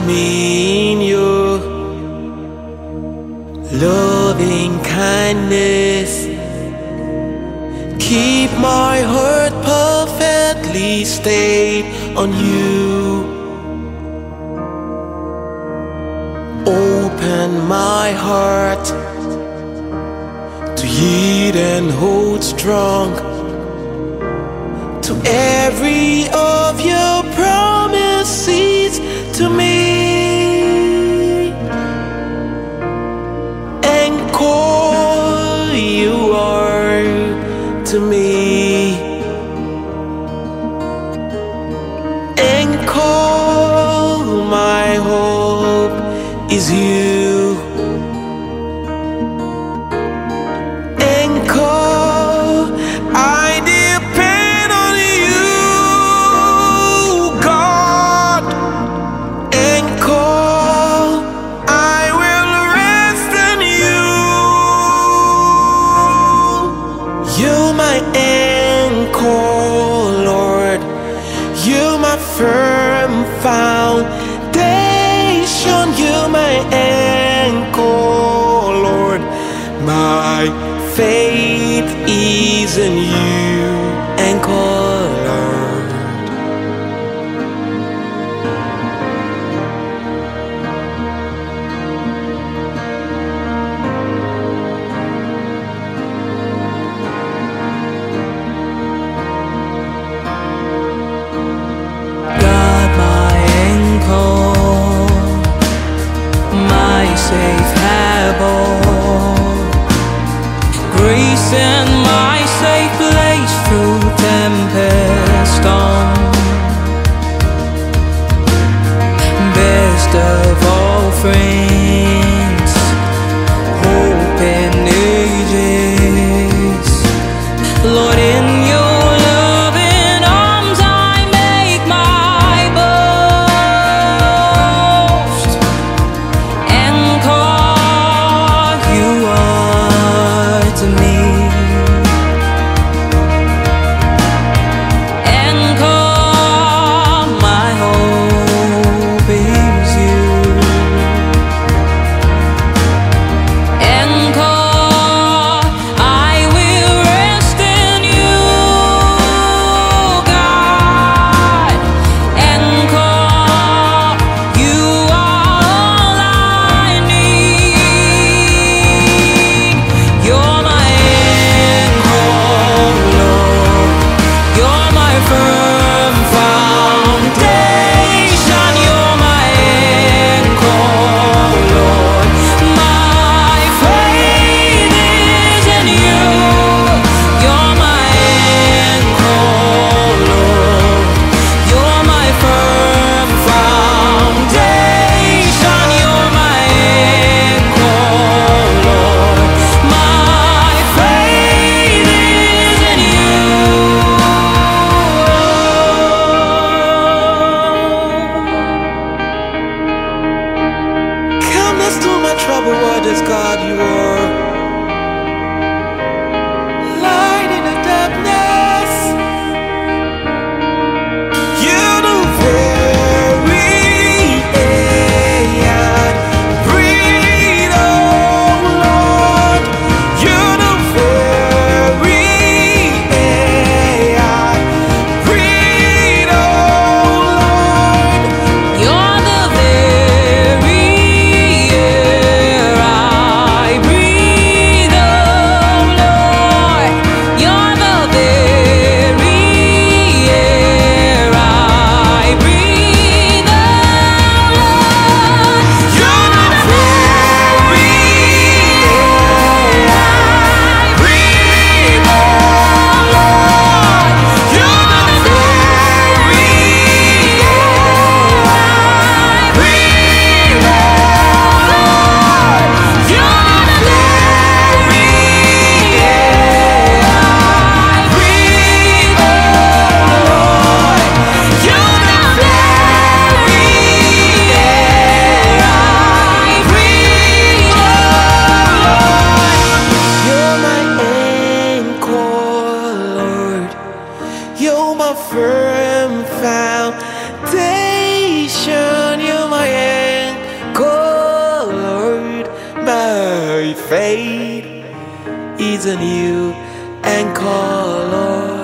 me in your loving kindness. Keep my heart perfectly stayed on you. Open my heart to heed and hold strong to every of your promises to me, and call you are to me, and call my hope is you, and call I depend on you, God, and call I will rest in you. You're my anchor, Lord. You're my firm foundation. You're my anchor, Lord. My faith is in you, anchor, Lord. God, my anchor, my safe harbor, grace and my safe place through tempest storm. Best of all friends, hope in ages, Lord, in your loving arms I make my boast, and call you are to me, and call my hope is you, and call I will rest in you, God, and call you are all I need. You're my anchor, Lord. You're my firm foundation. You're my anchor, Lord. My faith is in you. You're my anchor, Lord. You're my firm foundation. You're my anchor, Lord. My faith is in you. Come, let's do my trouble waters, God, you are light in the darkness. You're the very air I breathe, oh Lord. You're the very air I breathe, oh Lord. You're the very air I breathe, oh Lord. You're the very air I breathe, oh Lord. You're the very air I breathe, oh Lord. You're the very air I breathe, oh Lord. You're the very air I breathe, oh Lord. You're the very air I breathe, oh Lord. You're my anchor, Lord. You're my firm foundation. You're my my anchor, Lord. My faith is in you, anchor, Lord.